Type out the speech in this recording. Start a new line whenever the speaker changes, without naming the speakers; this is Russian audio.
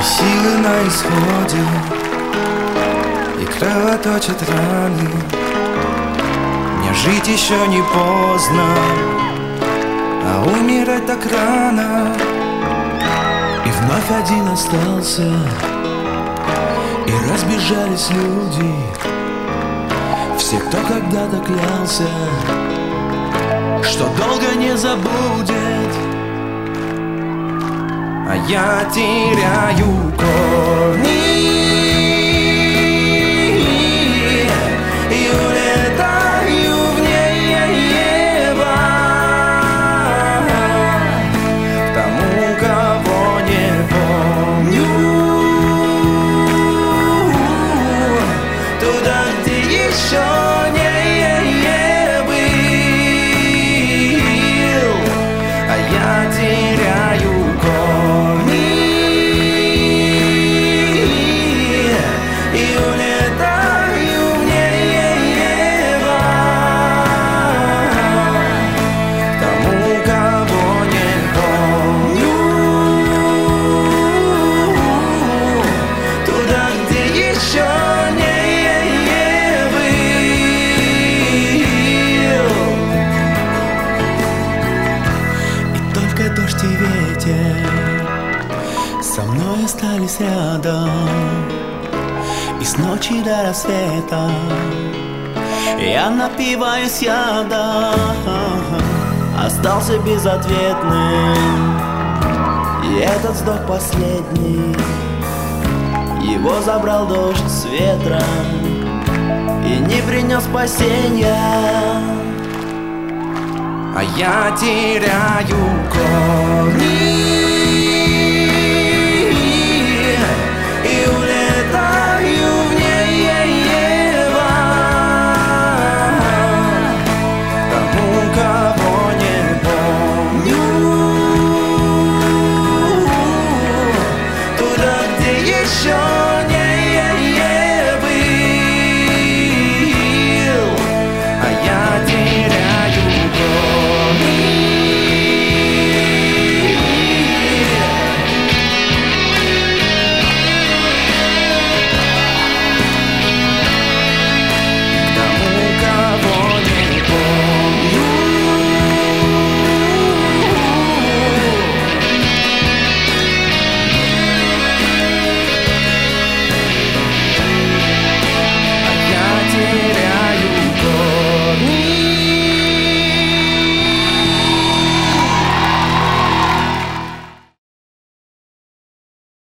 Силы на исходе, и кровоточат раны. Мне жить еще не поздно, а умирать так рано.
И вновь один остался, и разбежались люди. Все, кто когда-то клялся, что долго не забудет.
А я теряю корни и улетаю в небо к тому, кого не помню, туда, где еще не был. А я теряю корни и улетаю в небо к тому, кого не помню, туда, где еще не был.
И только дождь и ветер со мной остались рядом. И с ночи до рассвета я напиваюсь ядом. Остался безответным, и этот вздох последний. Его забрал дождь с ветром и не принес спасения.
А я теряю корни и улетаю в небо к тому, кого не помню, туда, где еще